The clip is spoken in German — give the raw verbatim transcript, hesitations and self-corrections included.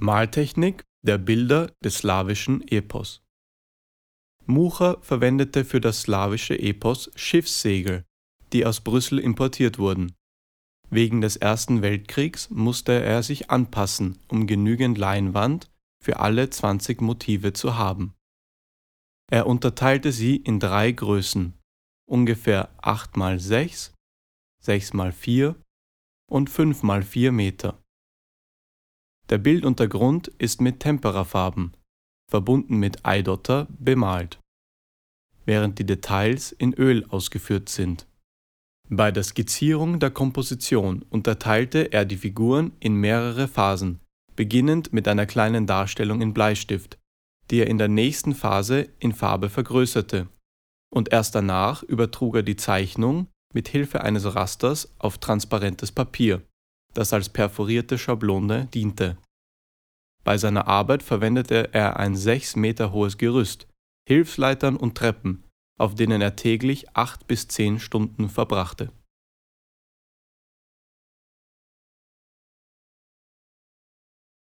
Maltechnik der Bilder des slawischen Epos. Mucha verwendete für das slawische Epos Schiffssegel, die aus Brüssel importiert wurden. Wegen des Ersten Weltkriegs musste er sich anpassen, um genügend Leinwand für alle zwanzig Motive zu haben. Er unterteilte sie in drei Größen, ungefähr acht mal sechs, sechs mal vier und fünf mal vier Meter. Der Bilduntergrund ist mit Temperafarben, verbunden mit Eidotter, bemalt, während die Details in Öl ausgeführt sind. Bei der Skizzierung der Komposition unterteilte er die Figuren in mehrere Phasen, beginnend mit einer kleinen Darstellung in Bleistift, die er in der nächsten Phase in Farbe vergrößerte, und erst danach übertrug er die Zeichnung mit Hilfe eines Rasters auf transparentes Papier, das als perforierte Schablone diente. Bei seiner Arbeit verwendete er ein sechs Meter hohes Gerüst, Hilfsleitern und Treppen, auf denen er täglich acht bis zehn Stunden verbrachte.